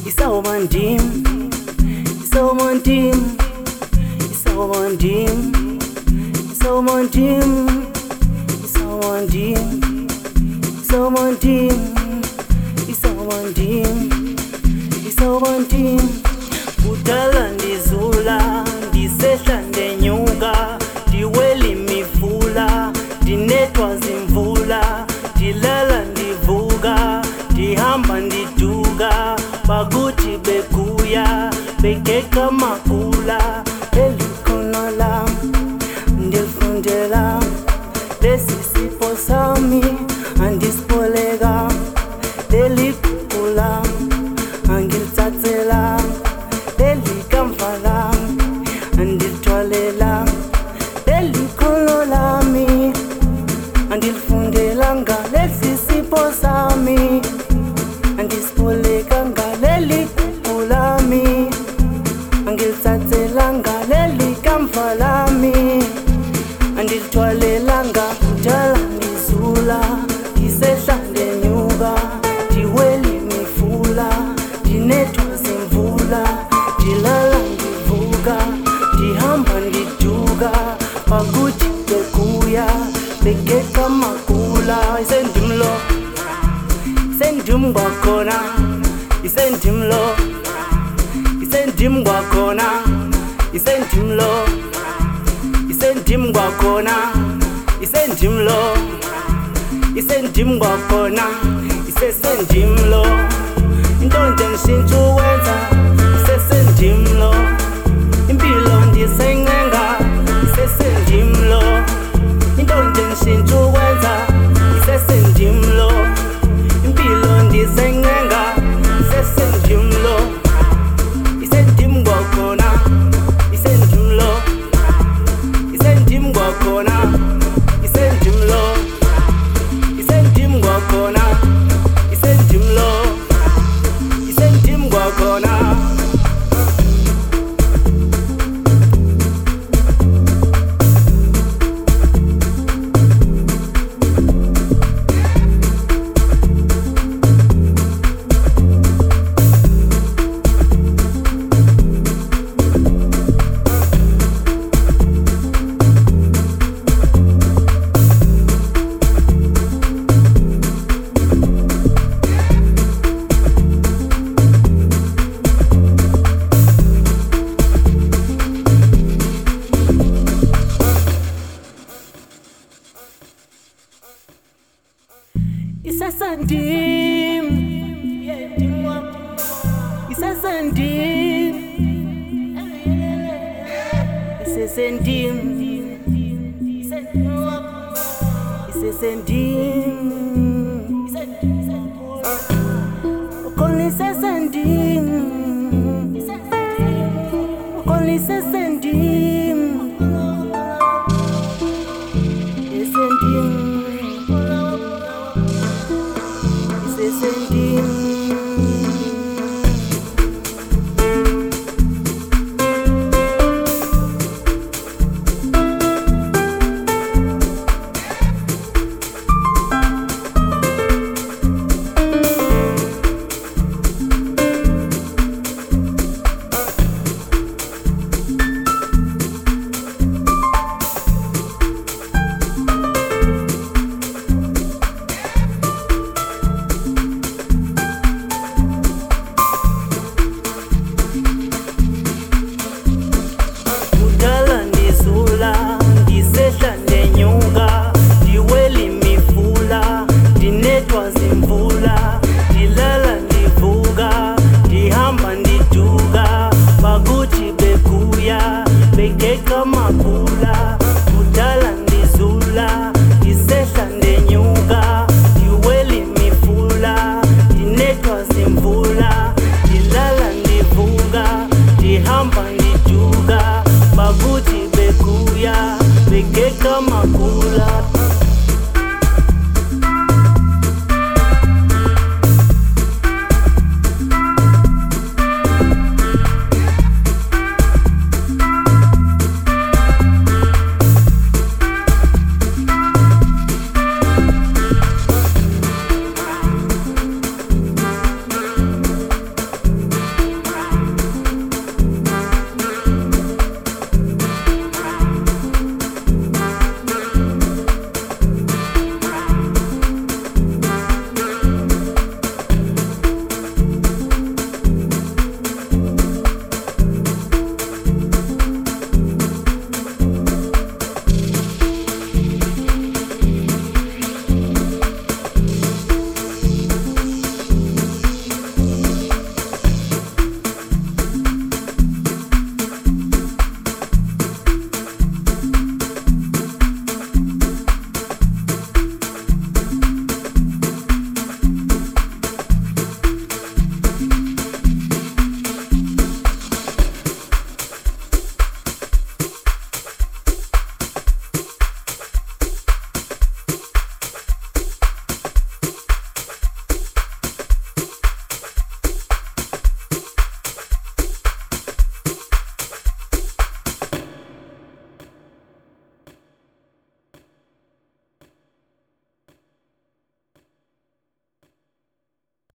Isawomandim, Isawomandim, Isawomandim, Isawomandim, Isawomandim, Isawomandim, Isawomandim, Isawomandim. Kudala ndizula, ndisehla ndenyuka, ndiweli mifula, ndinethwa zimvula, ndilala ndivuka, ndihamba ndiduka, bakuthi bekuya, bekeka makula. Elikhono lam ndilifundela, lesi sipho sami andisiboleka, leli gugu lam angilithathela, leli kamva lami andilithwalela, leli khono lami andilifundelanga, lesi sipho sami andisibolekanga, leli gugu lami angilithathelanga, leli kamva lami andilithwalelanga. Kudala ndizula, ndisehla ndenyuka, ndiweli mifula, ndinethwa zimvula, ndilala ndivuka, ndihamba ndiduka, bakuthi bekuya, bekeka makula. Isendimlo, isendim kwakhona, isendimlo, isendim kwakhona, isendimlo, isendim kwakhona, isendimlo, isendim kwakhona, isesendimlo. Into nje ngishintsha ukwenza, isesendimlo. Impilo ndisencenga, isesendimlo. Into nje ngishintsha ukwenza, isesendimlo. Impilo ndisencenga, isesendimlo. Isendim kwakhona, isendimlo, isendim kwakhona, isendimlo, isendim kwakhona, isendimlo, isendim kwakhona. Isasandim, isasandim, isesendim, isesendim, ukholwa isesendim, ukholwa isesendim, isesendim, isesendim.